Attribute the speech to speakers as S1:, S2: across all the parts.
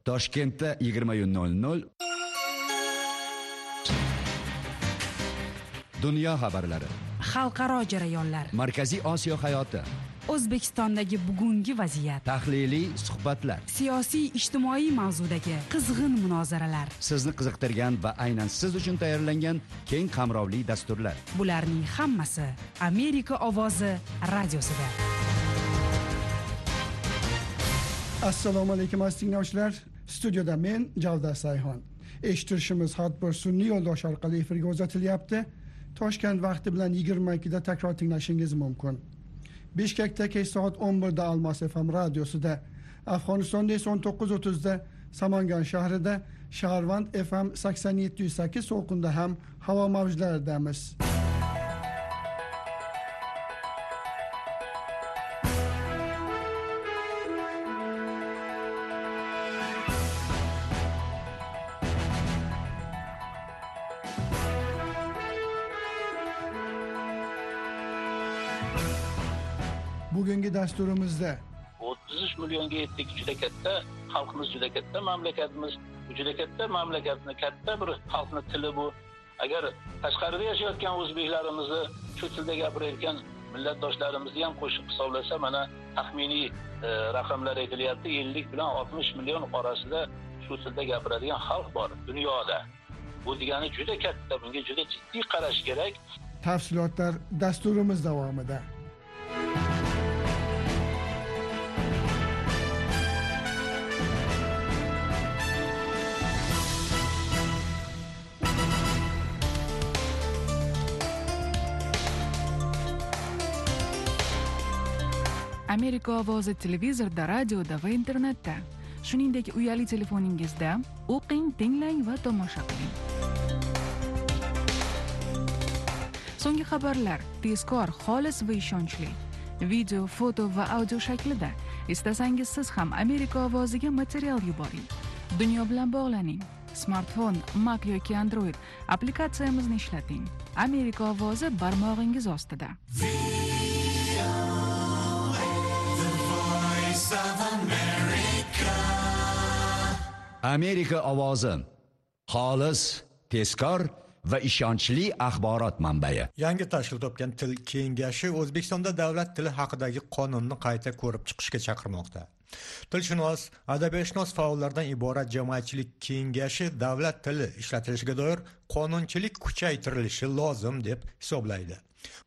S1: Toshkentda 20:00. Dunyo xabarlari.
S2: Xalqaro jarayonlar.
S1: Markaziy Osiyo hayoti.
S2: O'zbekistondagi bugungi vaziyat.
S1: Tahliliy suhbatlar.
S2: Siyosiy ijtimoiy mavzudagi qizg'in munozaralar.
S1: Sizni qiziqtirgan va aynan siz uchun tayyorlangan keng qamrovli dasturlar.
S2: Bularning hammasi Amerika ovozi radiosida.
S3: Assalomu alaykum aziz tinglovchilar. Studiyada men Javdar Sayxon. Eshittirishimiz har bir sun'iy yo'ldosh orqali efirga uzatilyapti. Toshkent vaqti bilan 22 da takror tinglashingiz mumkin. Bishkekda kech soat 11 da Almos FM radiosida, Afg'onistonda esa 19:30 da Samangan shahrida, Shaharvand FM 87.8 to'lqinda ham havo mavjlaridamiz. Bugungi dasturimizda
S4: 33 millionga yetdik, juda katta, xalqimiz juda katta, mamlakatimiz juda katta, mamlakatni katta bir xalqni tili bu. Agar tashqarida yashayotgan o'zbeklarimizni shu tilda gapirayotgan millatdoshlarimizni ham qo'shib hisoblasa, mana taxminiy raqamlar aytilyapti, 50 bilan 60 million orasida shu tilda gapiradigan xalq bor dunyoda. Bu degani juda katta, bunga juda jiddiy qarash kerak.
S3: Tafsilotlar dasturimiz davomida.
S2: Amerika ovozi televizorda, radioda va internetda, shuningdek uyali telefoningizda o'qing, tinglang va tomosha qiling. So'nggi xabarlar tezkor, xolis va ishonchli. Video, foto va audio shaklida. Istasangiz siz ham Amerika ovoziga material yuboring. Dunyo bilan bog'laning. Smartfon, Mac yoki Android applikatsiyamizni ishlating. Amerika ovozi barmog'ingiz ostida.
S1: Amerika ovozi. Xolis, tezkor va ishonchli axborot manbai.
S5: Yangi tashkil topgan til kengashi O'zbekistonda davlat tili haqidagi qonunni qayta ko'rib chiqishga chaqirmoqda. Tilshunos, adabiyotshunos faollardan iborat jamoatchilik kengashi davlat tili ishlatilishiga doir qonunchilik kuchaytirilishi lozim deb hisoblaydi.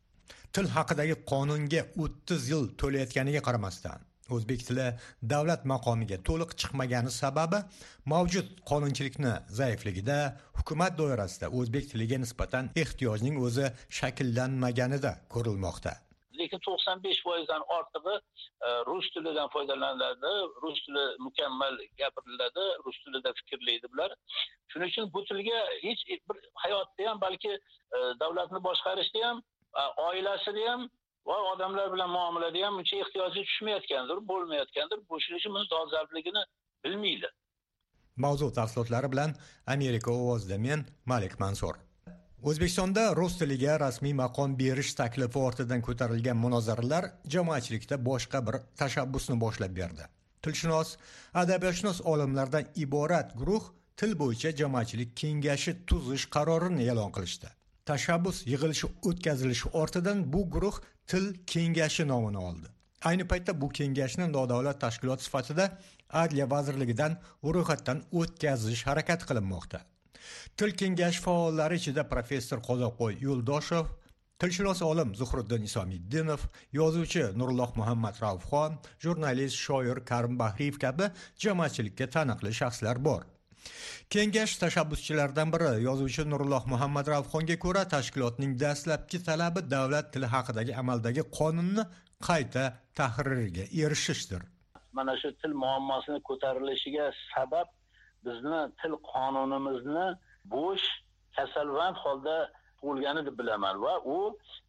S5: Til haqidagi qonunga 30 yil to'layotganiga qaramasdan o'zbek tili davlat maqomiga to'liq chiqmagani sababi mavjud qonunchilikni zaifligida, hukumat doirasida o'zbek tiliga nisbatan ehtiyojning o'zi shakllanmaganida ko'rilmoqda.
S4: Lekin 95% dan ortig'i rus tilidan foydalaniladi, rus tili mukammal gapiriladi, rus tilida fikrlaydi bular. Shuning uchun bu tilga hech bir hayotda ham, balki davlatni boshqarishda ham, oilasida ham va odamlar bilan muomalada ham uncha ehtiyoji tushmayotgandir, bo'lmayotgandir. Bu shuning uchun buni dolzarbligini bilmaydi.
S5: Mavzu tafsilotlari bilan Amerika ovozida men Malik Mansur. O'zbekistonda rus tiliga rasmiy maqom berish taklifi ortidan ko'tarilgan munozaralar jamoatchilikda boshqa bir tashabbusni boshlab berdi. Tilshunos, adabiyotshunos olimlardan iborat guruh til bo'yicha jamoatchilik kengashi tuzish qarorini e'lon qilishdi. Tashabbus yig'ilishi o'tkazilishi ortidan bu guruh til kengashi nomini oldi. Ayni paytda bu kengashni nodavlat tashkilot sifatida Adliya vazirligidan ro'yxatdan o'tkazish harakati qilinmoqda. Til kengashi faollari ichida professor Qozoqboy Yo'ldoshev, tilshunos olim Zuhriddin Isomiddinov, yozuvchi Nurulloh Muhammad Raufxon, jurnalist, shoir Karim Bahriyev kabi jamoatchilikka taniqli shaxslar bor. Kengash tashabbuschilaridan biri yozuvchi Nurulloh Muhammad Raufxonga ko'ra, tashkilotning dastlabki talabi davlat tili haqidagi amaldagi qonunni qayta tahririga erishishdir.
S4: Mana shu til muammosini ko'tarilishiga sabab bizni til qonunimizni bo'sh, kasalvand holda bo'lgani deb bilaman va u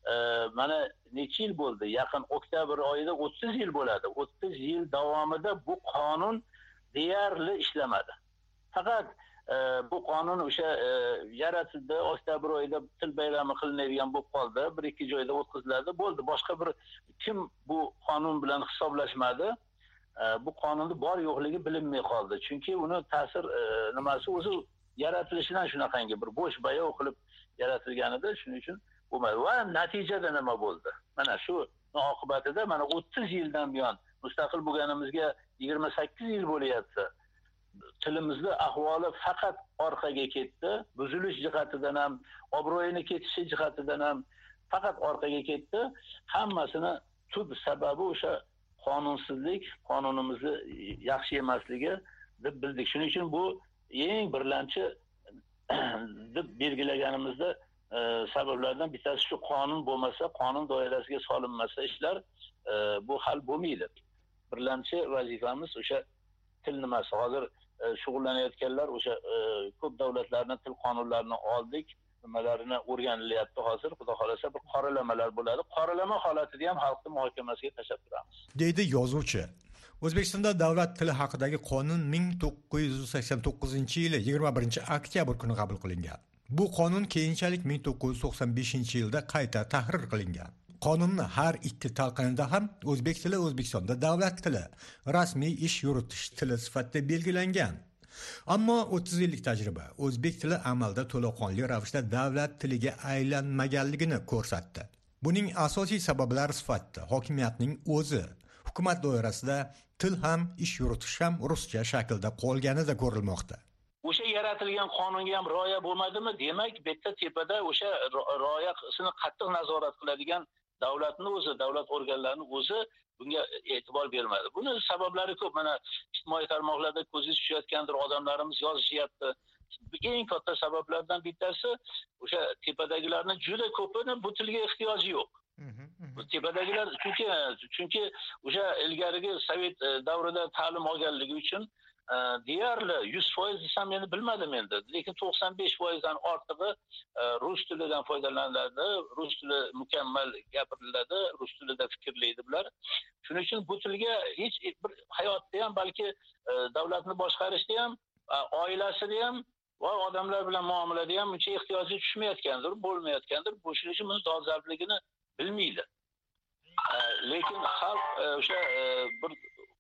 S4: mana necha yil bo'ldi? Yaqin oktyabr oyida 30 yil bo'ladi. 30 yil davomida bu qonun deyarli ishlamadi. Faqat bu qonun o'sha yaratildi, oktyabr oyida til bayrami qilinadigan bo'lib qoldi, bir ikki joyda o'tkaziladi, bo'ldi. Boshqa bir kim bu qonun bilan hisoblashmadi. bu qonunda bor yo'qligi bilinmay qoldi. Chunki uni ta'sir nimasi o'zi yaratilishidan shunaqangi bir bo'sh bayov qilib yaratilgan edi. Shuning uchun bo'lmadi. Va natijada nima bo'ldi? Mana shu oqibatida mana 30 yildan buyon mustaqil bo'lganimizga 28 yil bo'lyapti. Tilimizning ahvoli faqat orqaga ketdi. Buzilish jihatidan ham, obro'yini ketishi jihatidan ham faqat orqaga ketdi. Hammasini tub sababi o'sha qonunsizlik, qonunimizni yaxshi emasligi deb bildik. Shuning uchun bu eng birlamchi deb belgilaganimizda sabablardan bittasi shu qonun bo'lmasa, qonun doirasiga solinmasa ishlar bu hal bo'lmaydi. Birlamchi vazifamiz o'sha til nimasi. Hozir shug'ullanayotganlar o'sha ko'p davlatlarning til qonunlarini oldik, nimalarini o'rganilyapti hozir. Xudo xolasa bir qoralamalar bo'ladi. Qoralama holatida ham xalqning muhokamasiga tashlab turamiz.
S5: Deydi yozuvchi. O'zbekistonda davlat tili haqidagi qonun 1989-yili 21-oktyabr kuni qabul qilingan. Bu qonun keyinchalik 1995-yilda qayta tahrir qilingan. Qonunni har ikki talqinida ham o'zbek tili O'zbekistonda davlat tili, rasmiy ish yuritish tili sifatida belgilangan. Ammo 30 yillik tajriba o'zbek tili amalda to'laqonli ravishda davlat tiliga aylanmaganligini ko'rsatdi. Buning asosiy sabablari sifatida hokimiyatning o'zi hukumat doirasida til ham ish yuritish ham ruscha shaklda qolganida ko'rilmoqda.
S4: O'sha yaratilgan qonunga ham rioya bo'lmadimi? Demak, bitta tepada o'sha rioyasini qattiq nazorat qiladigan davlatning o'zi, davlat organlarining o'zi bunga e'tibor bermadi. Buni sabablari ko'p. Mana ijtimoiy tarmoqlarda ko'zingiz tushayotgandir, odamlarimiz yozishyapti. Eng katta sabablardan bittasi o'sha tepadagilarning juda ko'pini bu tilga ehtiyoji yo'q. Bu tepadagilar chunki o'sha ilgarigi sovet davrida ta'lim olganligi uchun deyarli 100% desam meni bilmadim endi. Lekin 95% dan ortig'i rus tilidan foydalanadi, rus tili mukammal gapiriladi, rus tilida fikrlaydi bular. Shuning uchun bu tilga hech bir hayotda ham, balki davlatni boshqarishda ham, oilasida ham va odamlar bilan muomalada ham uncha ehtiyoji tushmayotgandir, bo'lmayotgandir. Bu shuning uchun buni dolzarbligini bilmaydi. Lekin xalq o'sha bir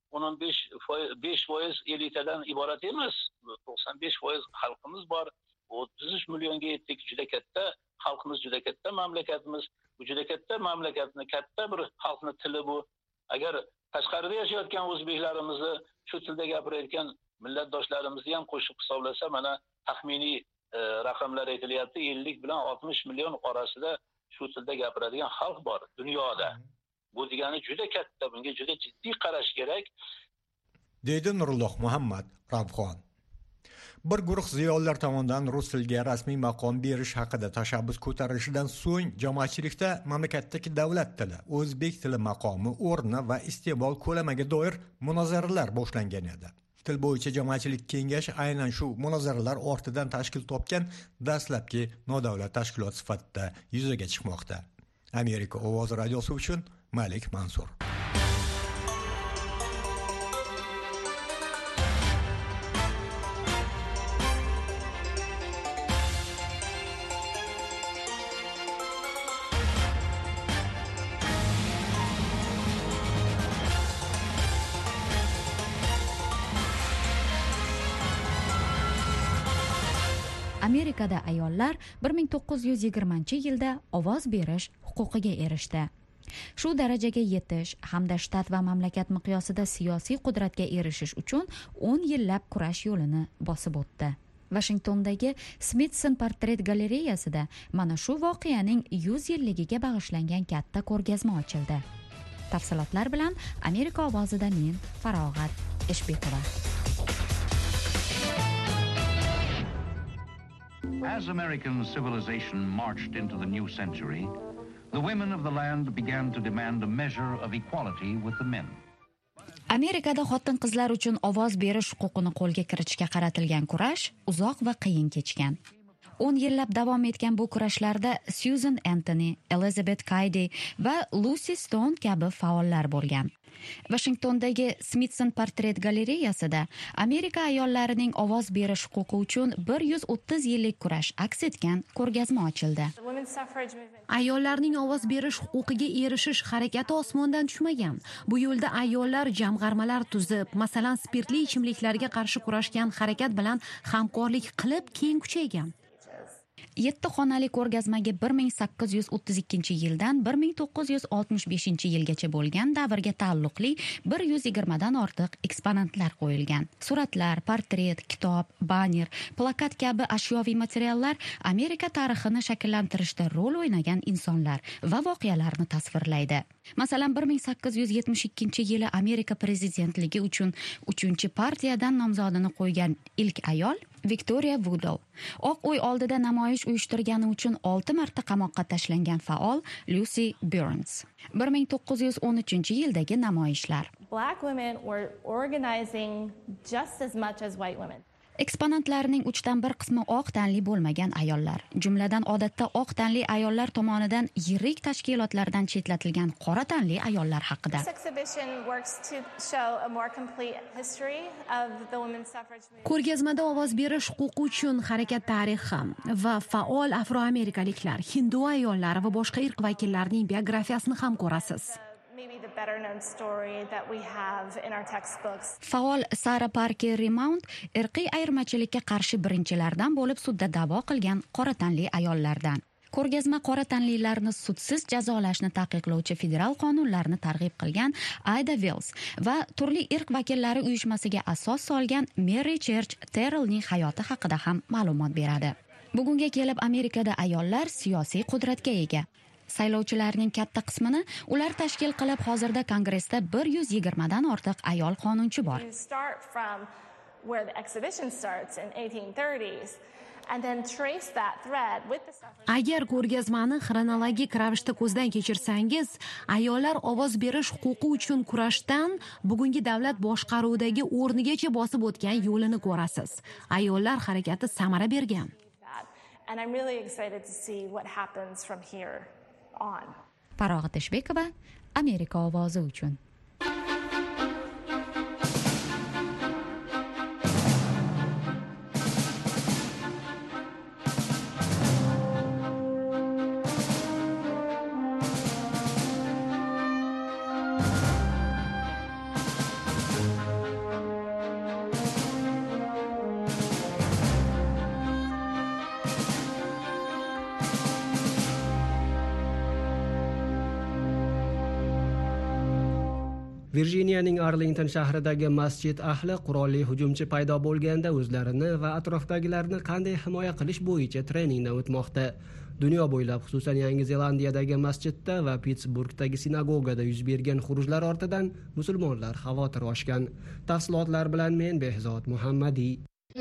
S4: 5% elitadan iborat emas. 95% xalqimiz bor. 33 millionga yetdik. Juda katta xalqimiz, juda katta mamlakatimiz. Bu juda katta mamlakatni, katta bir xalqning tili bu. Agar tashqarida yashayotgan o'zbeklarimizni, shu tilda gapirayotgan millatdoshlarimizni ham qo'shib hisoblasa, mana taxminiy raqamlar aytilyapti. 50 bilan 60 million orasida shu tilda gapiradigan xalq bor dunyoda. Bu degani juda katta, bunga juda jiddiy qarash kerak.
S5: Deydi Nurulloh Muhammad Ravxon. Bir guruh ziyolilar tomonidan rus tiliga rasmiy maqom berish haqida tashabbus ko'tarilishidan so'ng jamoatchilikda mamlakatdagi davlat tili, o'zbek tili maqomi, o'rni va iste'mol ko'lamiga doir munozaralar boshlangan edi. Til bo'yicha jamoatchilik kengashi aynan shu munozaralar ortidan tashkil topgan dastlabki nodavlat tashkilot sifatida yuzaga chiqmoqda. Amerika ovozi radiosi uchun Malik Mansur.
S6: Amerikada ayollar 1920-yilda ovoz berish huquqiga erishdi. Shu darajaga yetish hamda shtat va mamlakat miqyosida siyosiy qudratga erishish uchun 10 yillab kurash yo'lini bosib o'tdi. Washingtondagi Smithson portret galereyasida mana shu voqeaning 100 yilligiga bag'ishlangan katta ko'rgazma ochildi. Tafsilotlar bilan Amerika ovozida men Farog'at Eshbekova.
S7: As American civilization marched into the new century, the women of the land began to demand a measure of equality with the men.
S6: Amerikada xotin-qizlar uchun ovoz berish huquqini qo'lga kiritishga qaratilgan kurash uzoq va qiyin kechgan. 10 yillab davom etgan bu kurashlarda Susan Anthony, Elizabeth Cady va Lucy Stone kabi faollar bo'lgan. Washingtondagi Smithson portret galereyasida Amerika ayollarining ovoz berish huquqi uchun 130 yillik kurash aks etgan ko'rgazma ochildi.
S8: Ayollarning ovoz berish huquqiga erishish harakati osmondan tushmagan. Bu yo'lda ayollar jamg'armalar tuzib, masalan, spirtli ichimliklarga qarshi kurashgan harakat bilan hamkorlik qilib keng kuchaygan. 7 xonali ko'rgazmaga 1832-yildan 1965-yilgacha bo'lgan davrga taalluqli 120 dan ortiq eksponatlar qo'yilgan. Suratlar, portret, kitob, banner, plakat kabi ashyoviy materiallar Amerika tarixini shakllantirishda rol o'ynagan insonlar va voqealarni tasvirlaydi. Masalan, 1872-yili Amerika prezidentligi uchun 3-partiyadan nomzodini qo'ygan ilk ayol Victoria Woodhull. Oq uy oldida namoyish uyushtirgani uchun 6 marta qamoqqa tashlangan faol Lucy Burns. 1913-yildagi namoyishlar.
S9: Black women were organizing just as much as white women.
S6: Eksponatlarning 3dan 1 qismi oq tanli bo'lmagan ayollar, jumladan odatda oq tanli ayollar tomonidan yirik tashkilotlardan chetlatilgan qora tanli ayollar haqida.
S8: Ko'rgazmada ovoz berish huquqi uchun harakat tarixi va faol afroamerikaliklar, hindu ayollari va boshqa irq vakillarining biografiyasini ham ko'rasiz.
S6: Faol Sarah Parker Remount irqiy ayirmachilikka qarshi birinchilardan bo'lib sudda da'vo qilgan qora tanli ayollardan. Ko'rgazma qora tanlilarni sudsiz jazolashni taqiqlovchi federal qonunlarni targ'ib qilgan Ida Wells va turli irq vakillari uyushmasiga asos solgan Mary Church Terrellning hayoti haqida ham ma'lumot beradi. Bugunga kelib Amerikada ayollar siyosiy qudratga ega. Saylovchilarning katta qismini ular tashkil qilib, hozirda Kongressda 120 dan ortiq ayol qonunchi bor.
S8: Agar ko'rgazmani xronologik ravishda ko'zdan kechirsangiz, ayollar ovoz berish huquqi uchun kurashdan bugungi davlat boshqaruvidagi o'rnigacha bosib o'tgan yo'lini ko'rasiz. Ayollar harakati samara bergan.
S9: And I'm really excited to see what happens from here on.
S6: Farog'at Eshbekova, Amerika ovozi uchun.
S10: Virjiniyaning Arlington shahridagi masjid ahli qurolli hujumchi paydo bo'lganda o'zlarini va atrofdagilarni qanday himoya qilish bo'yicha treningdan o'tmoqda. Dunyo bo'ylab, xususan Yangi Zelandiyadagi masjidda va Pittsburghdagi sinagogada yuz bergan xurujlar ortidan musulmonlar xavotir oshgan. Tafsilotlar bilan men Behzod Muhammadiy.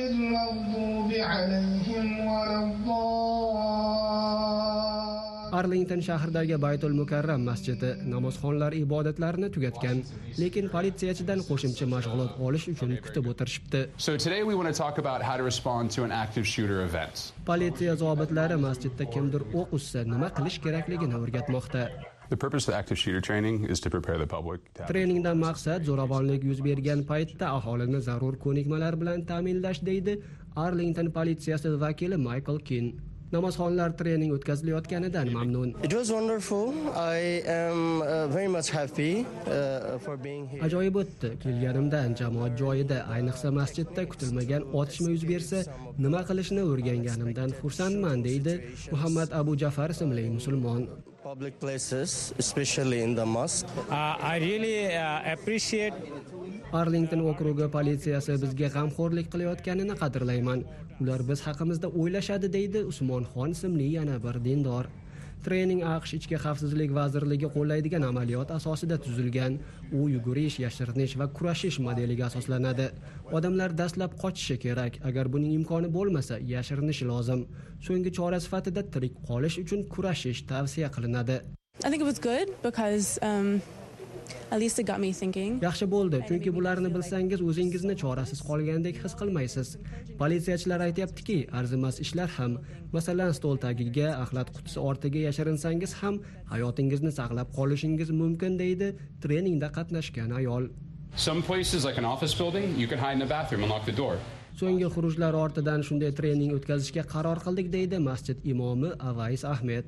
S10: Arlington shahridagi Baytul Mukarram masjidi namozxonlar ibodatlarini tugatgan, lekin politsiyachidan qo'shimcha mashg'ulot olish uchun kutib o'tirishibdi.
S11: So today we want to talk about how to respond to an active shooter event.
S10: Politsiya zobitlari masjidda kimdir o'q uzsa nima qilish kerakligini o'rgatmoqda.
S11: The purpose of active shooter training is to prepare the public.
S10: Treningdan maqsad zo'ravonlik yuz bergan paytda aholini zarur ko'nikmalar bilan ta'minlash, deydi Arlington politsiyasi vakili Michael King. Namozxonlar trening o'tkazilayotganidan mamnun.
S12: It was wonderful. I am very much happy for being here.
S10: Ajoyib o'tdi. Kelganimdan jamoat joyida, ayniqsa masjidda kutilmagan otishma yuz bersa, nima qilishni o'rganganimdan xursandman, deydi Muhammad Abu Jafar ismli musulmon.
S12: Public places, especially in the mosque.
S13: I really appreciate
S10: Arlington okrugi politsiyasi bizga g'amxo'rlik qilayotganini qadrlayman. Ular biz haqimizda o'ylashadi, deydi Usmonxon ismli yana bir dindor. Trening AQSh Ichki xavfsizlik vazirligi qo'llaydigan amaliyot asosida tuzilgan. U yugurish, yashirinish va kurashish modeliga asoslanadi. Odamlar dastlab qochishi kerak. Agar buning imkoni bo'lmasa, yashirinish lozim. So'nggi chora sifatida tirik qolish uchun kurashish tavsiya qilinadi.
S14: I think it was good because At least it got me thinking.
S10: Yaxshi bo'ldi, chunki bularni bilsangiz o'zingizni chorasiz qolgandek his qilmaysiz. Politsiyachilar aytayaptiki, arzimas ishlar ham, masalan, stol tagiga, axlat qutisi ortiga yashirinsangiz ham hayotingizni saqlab qolishingiz mumkin, deydi treningda qatnashgan ayol.
S11: Some places like an office building, you can hide in the bathroom and lock the door.
S10: So'nggi xurujlar ortidan shunday trening o'tkazishga qaror qildik, deydi masjid imomi Avais Ahmed.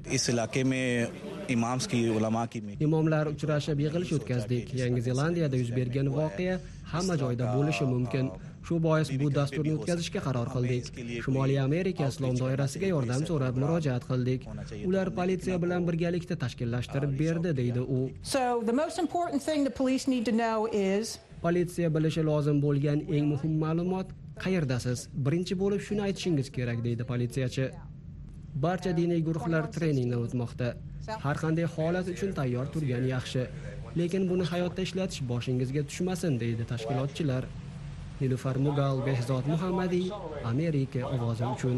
S10: Imomlar uchrashib yig'ilish o'tkazdik. Yangi Zelandiyada yuz bergan voqea hamma joyda bo'lishi mumkin. Shu bois bu dasturni o'tkazishga qaror qildik. Shimoliy Amerika islom doirasiga yordam so'rab murojaat qildik. Ular politsiya bilan birgalikda tashkillashtirib berdi, deydi u.
S15: So the most important thing the police need to know is
S10: Politsiya bilishi lozim bo'lgan eng muhim ma'lumot qayerdasiz? Birinchi bo'lib shuni aytishingiz kerak, deydi politsiyachi. Barcha diniy guruhlar treningdan o'tmoqda. Har qanday holat uchun tayyor turgan yaxshi, lekin buni hayotda ishlatish boshingizga tushmasin, deydi tashkilotchilar. Nilufar Mugal, Behzod Muhammadiy, Amerika ovozi uchun.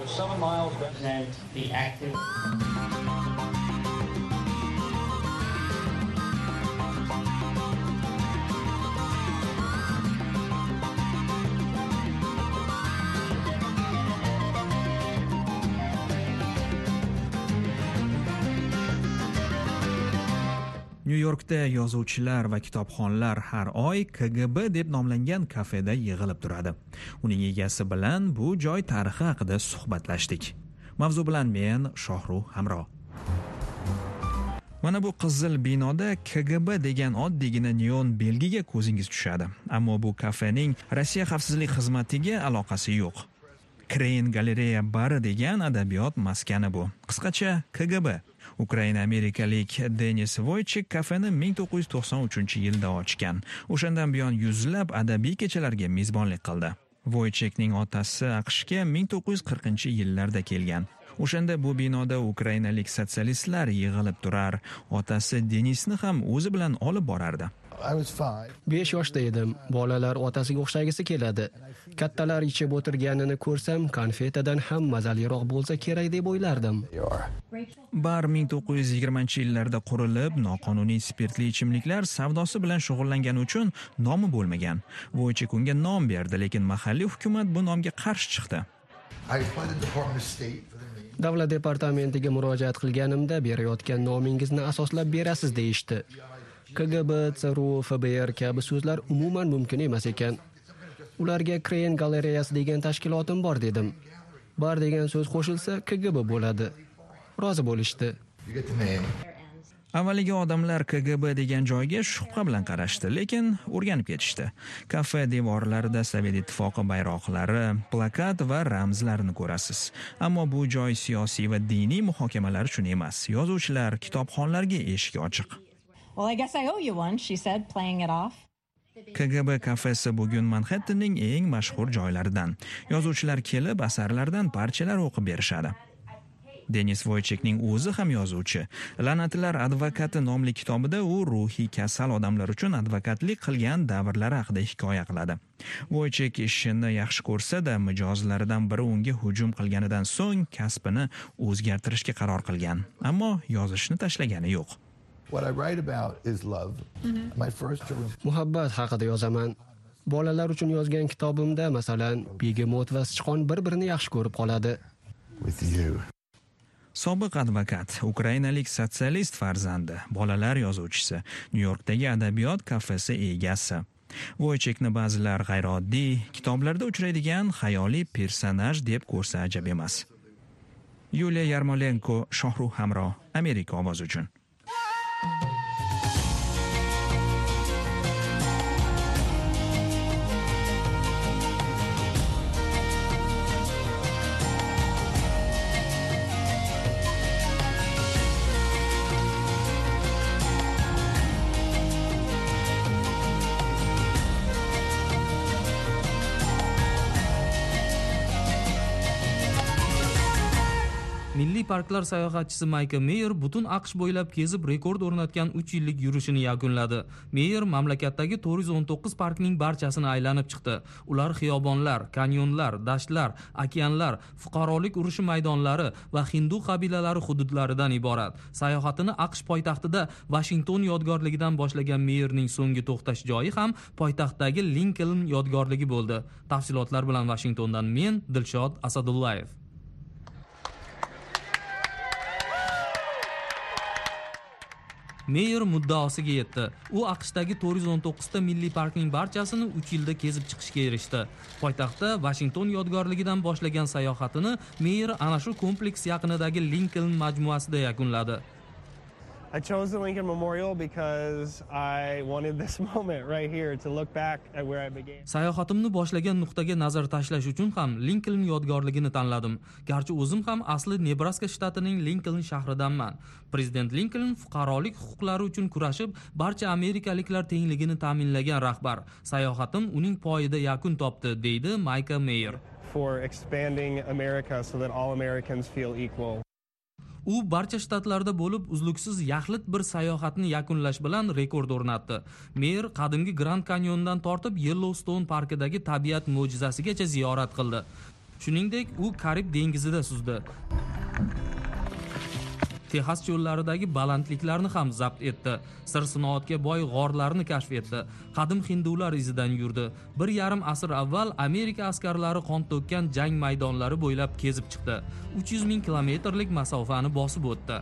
S16: Nyu-Yorkda yozuvchilar va kitobxonlar har oy KGB deb nomlangan kafeda yig'ilib turadi. Uning egasi bilan bu joy tarixi haqida suhbatlashdik. Mavzu bilan men Shohruh Hamro. Mana bu qizil binoda KGB degan oddiygina neon belgiga ko'zingiz tushadi. Ammo bu kafening Rossiya xavfsizlik xizmatiga aloqasi yo'q. Crane Galereya bari degan adabiyot maskani bu. Qisqacha KGB. Ukraina amerikalik Denis Voychek kafeni 1993-yilda ochgan. O'shandan buyon yuzlab adabiy kechalarga mezbonlik qildi. Voychekning otasi AQShga 1940-yillarda kelgan. O'shanda bu binoda ukrainalik sotsialistlar yig'ilib turar. Otasi Denisni ham o'zi bilan olib borardi.
S10: 5 yoshda edim. Bolalar otasiga o'xshagisi keladi. Kattalar ichib o'tirganini ko'rsam, konfetadan ham mazaliroq bo'lsa kerak deb o'ylardim.
S16: Bar 1920-yillarda qurilib, noqonuniy spirtli ichimliklar savdosi bilan shug'ullangani uchun nomi bo'lmagan. Voychek unga nom berdi, lekin mahalliy hukumat bu nomga qarshi chiqdi.
S10: Davlat departamentiga murojaat qilganimda berayotgan nomingizni asoslab berasiz deyishdi. KGB, CRU, FBR kabi so'zlar umuman mumkin emas ekan. Ularga Crane Galereyasi degan tashkilotim bor dedim. Bar degan so'z qo'shilsa KGB bo'ladi. Rozi bo'lishdi.
S16: Avvaliga odamlar KGB degan joyga shubha bilan qarashdi, lekin o'rganib ketishdi. Kafe devorlarida Sovet ittifoqi bayroqlari, plakat va ramzlarini ko'rasiz. Ammo bu joy siyosiy va diniy muhokamalar uchun emas. Yozuvchilar, kitobxonlarga eshik ochiq.
S17: Well, I guess I owe you one, she said, playing it off.
S16: KGB kafesi bugun Manhattanning eng mashhur joylaridan. Yozuvchilar kelib asarlardan parchalar o'qib berishadi. Denis Voychekning o'zi ham yozuvchi. La'natlar advokati nomli kitobida u ruhiy kasal odamlar uchun advokatlik qilgan davrlari haqida hikoya qiladi. Voychek ishini yaxshi ko'rsa-da, mijozlaridan biri unga hujum qilganidan so'ng kasbini o'zgartirishga qaror qilgan. Ammo yozishni tashlagani yo'q.
S10: Muhabbat haqida yozaman. Bolalar uchun yozgan kitobimda, masalan, begemot va sichqon bir-birini yaxshi ko'rib qoladi.
S16: Sobiq advokat, ukrainalik sotsialist farzandi, bolalar yozuvchisi, Nyu-Yorkdagi adabiyot kafesi egasi. Voychekni ba'zilar g'ayrioddiy, kitoblarda uchraydigan xayoliy personaj deb ko'rsa ajab emas. Yuliya Yarmolenko, Shohruh Hamro, Amerika ovozi uchun.
S14: Milliy parklar sayohatchisi Mayka Meyer butun AQSh bo'ylab kezib rekord o'rnatgan 3 yillik yurishini yakunladi. Meyer mamlakatdagi 419 parkning barchasini aylanib chiqdi. Ular xiyobonlar, kanyonlar, dashtlar, okeanlar, fuqarolik urushi maydonlari va hindu qabilalari hududlaridan iborat. Sayohatini AQSh poytaxtida Washington yodgorligidan boshlagan Meyerning so'nggi to'xtash joyi ham poytaxtdagi Lincoln yodgorligi bo'ldi. Tafsilotlar bilan Washingtondan men Dilshod Asadullayev. Meyer muddaosiga yetdi. U AQShdagi 419 ta milliy parkning barchasini 3 yilda kezib chiqishga erishdi. Poytaxtda Washington yodgorligidan boshlagan sayohatini Meyer ana shu kompleks yaqinidagi Lincoln majmuasida yakunladi.
S18: I chose the Lincoln Memorial because I wanted this moment right here to look back at where I began.
S14: Sayohatimni boshlagan nuqtaga nazar tashlash uchun ham Lincoln yodgorligini tanladim. Garchi o'zim ham asli Nebraska shtatining Lincoln shahridanman. Prezident Lincoln fuqarolik huquqlari uchun kurashib, barcha amerikaliklar tengligini ta'minlagan rahbar. Sayohatim uning poyida yakun topdi, deydi Mayka Meyer.
S18: For expanding America so that all Americans feel equal.
S14: U barcha shtatlarda bo'lib uzluksiz yaxlit bir sayohatni yakunlash bilan rekord o'rnatdi. Meyer qadimgi Grand Canyondan tortib Yellowstone parkidagi tabiat mo'jizasigacha ziyorat qildi. Shuningdek, u Karib dengizida suzdi. Texas cho'llaridagi balandliklarni ham zabt etdi. Sir-sinoatga boy g'orlarni kashf etdi. Qadim hindular izidan yurdi. 1,5 asr avval Amerika askarlari qon to'kkan jang maydonlari bo'ylab kezib chiqdi. 300 ming kilometrlik masofani bosib o'tdi.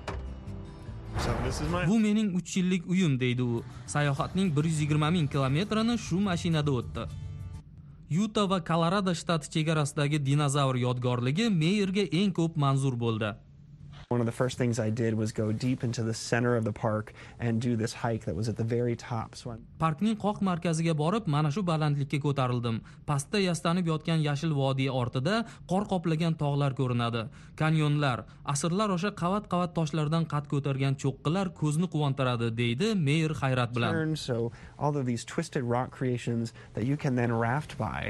S14: Bu mening 3 yillik uyim, deydi u. Sayohatning 120 ming kilometrini shu mashinada o'tdi. Yuta va Kolorado shtati chegarasidagi dinozavr yodgorligi Meyerga eng ko'p manzur bo'ldi.
S18: One of the first things I did was go deep into the center of the park and do this hike that was at the very top.
S14: Parkning qoq markaziga borib, mana shu balandlikka ko'tarildim. Pastda yastanib yotgan yashil vodiy ortida qor qoplagan tog'lar ko'rinadi. Kanyonlar, asrlar o'sha qavat-qavat toshlardan qad ko'targan cho'qqilar ko'zni quvontiradi, deydi Meyer hayrat bilan.
S18: So all of these twisted rock creations that you can then raft by.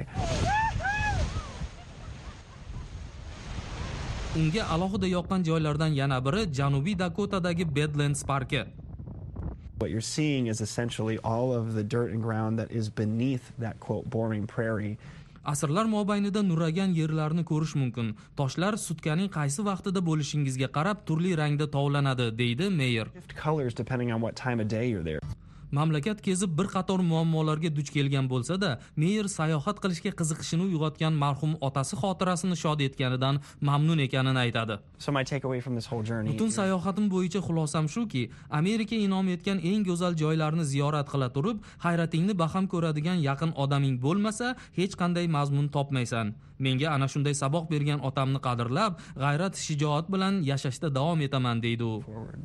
S14: Unga alohida yoqqan joylardan yana biri Janubiy Dakotadagi Badlands parki.
S18: What you're seeing is essentially all of the dirt and ground that is beneath that quote boring prairie.
S14: Asrlar mobaynida nuragan yerlarni ko'rish mumkin. Toshlar sutkaning qaysi vaqtida bo'lishingizga qarab turli rangda tovlanadi, deydi Meyer.
S18: Colors depending on what time of day you're there.
S14: Mamlakat kezib bir qator muammolarga duch kelgan bo'lsa-da, Meyer sayohat qilishga qiziqishini uyg'otgan marhum otasi xotirasini shod etganidan mamnun ekanini aytadi.
S18: So my takeaway from this whole journey.
S14: Butun sayohatim bo'yicha xulosam shuki, Amerika inom etgan eng go'zal joylarni ziyorat qila turib, hayratingni baham ko'radigan yaqin odaming bo'lmasa, hech qanday mazmun topmaysan. Menga ana shunday saboq bergan otamni qadrlab, g'ayrat, shijoat bilan yashashda davom etaman, deydi u.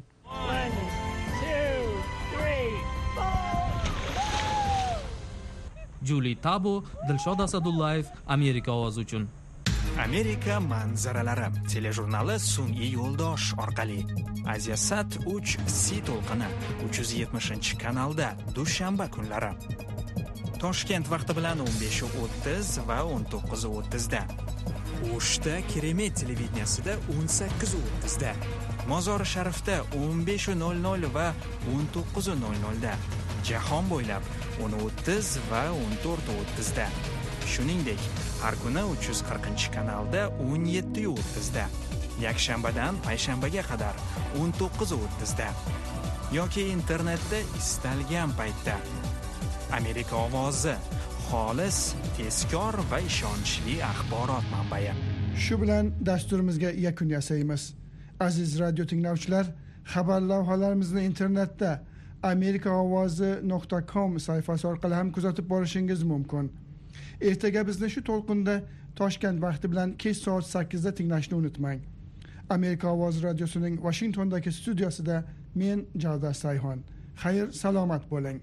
S14: Julie Tabo, Dilshod Asadullayev, Amerika ovozi uchun.
S16: Amerika manzaralari telejurnali sun'iy yo'ldosh orqali Asiasat 3 C to'lqini 370-kanalda dushanba kunlari. Toshkent vaqti bilan 15:30 va 19:30 da. O'shda Keremet televideniyasida 18:30 da. Mozori Sharifda 15:00 va 19:00 da. Jahon bo'ylab 10:30 va 14:30 da. Shuningdek, har kuni 340-kanalda 17:30 da. Yakshanbadan payshanbaga qadar 19:30 da. Yoki internetda istalgan paytda. Amerika ovozi, xolis, tezkor va ishonchli axborot manbai.
S3: Shu bilan dasturimizga yakun yasaymiz. Aziz radio tinglovchilar, xabar lavhalarimizni internetda amerikaovozi.com sayfasi orqali ham kuzatib borishingiz mumkin. Ertaga bizni shu to'lqinda Toshkent vaqti bilan kech soat 8 da tinglashni unutmang. Amerika ovozi radiosining Washingtondagi studiyasida men Javdar Sayhon. Xayr, salomat bo'ling.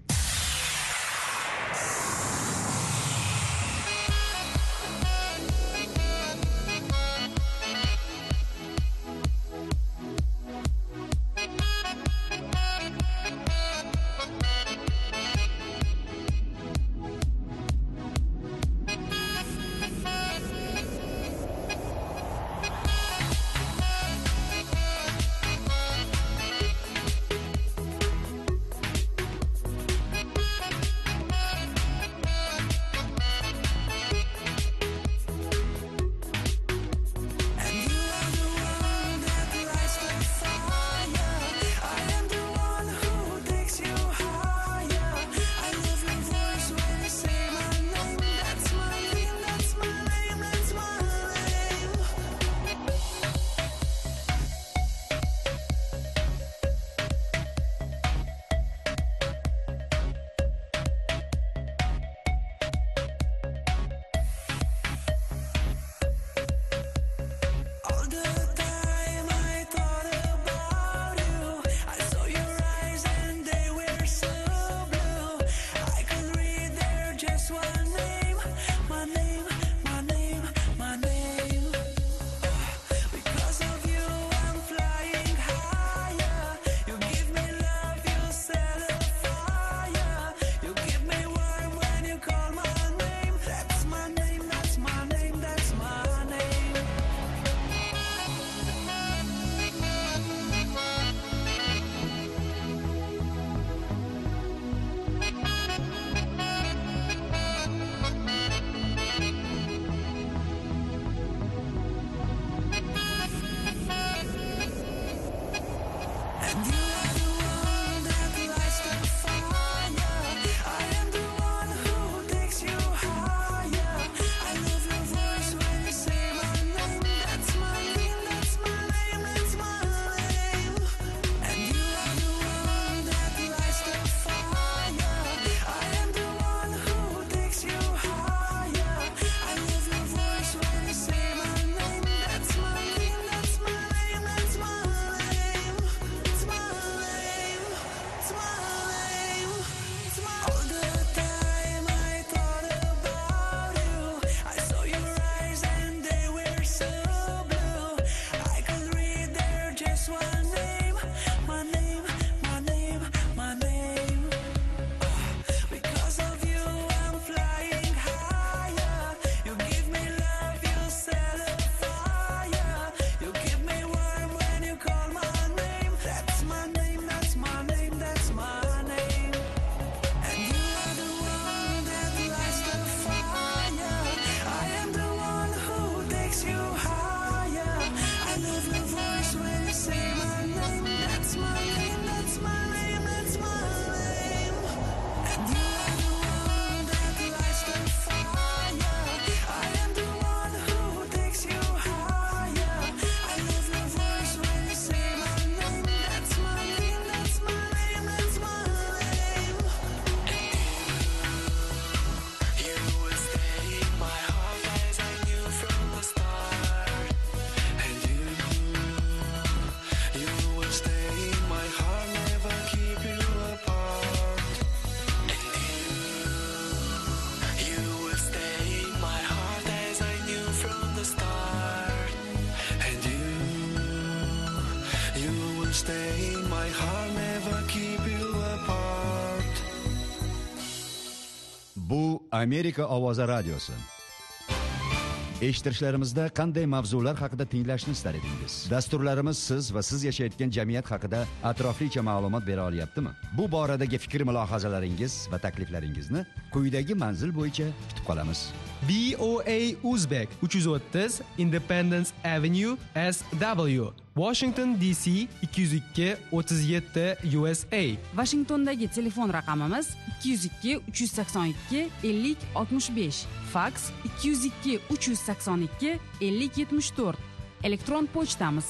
S1: Amerika ovozi radiosi. Eshittirishlarimizda qanday mavzular haqida tinglashni istar edingiz? Dasturlarimiz siz va siz yashayotgan jamiyat haqida atroflicha ma'lumot bera olyaptimi? Bu boradagi fikr-mulohazalaringiz va takliflaringizni quyidagi manzil bo'yicha kutib qolamiz.
S19: VOA Uzbek 330 Independence Avenue SW, Washington DC 202 37 USA.
S20: Washingtondagi telefon raqamimiz 202 382 50 65, fax 202 382 50 74. Elektron pochtamiz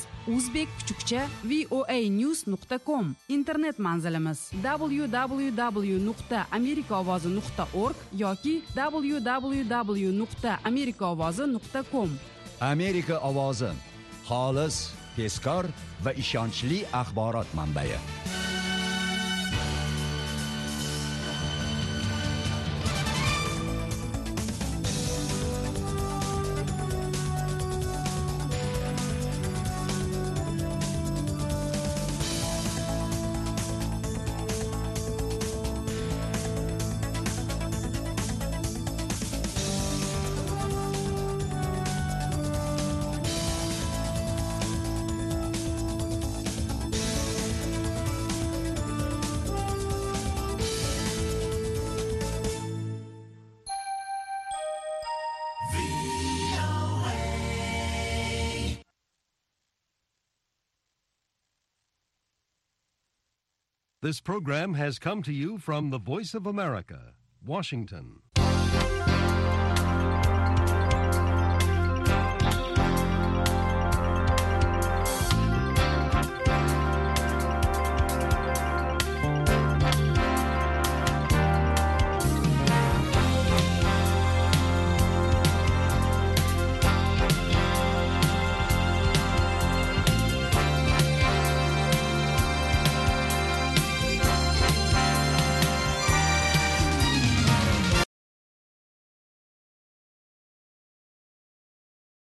S20: uzbek_voanews.com. Internet manzilimiz www.amerikaovozi.org yoki www.amerikaovozi.com.
S1: Amerika ovozi, xolis, tezkor va ishonchli axborot manbai.
S21: This program has come to you from the Voice of America, Washington.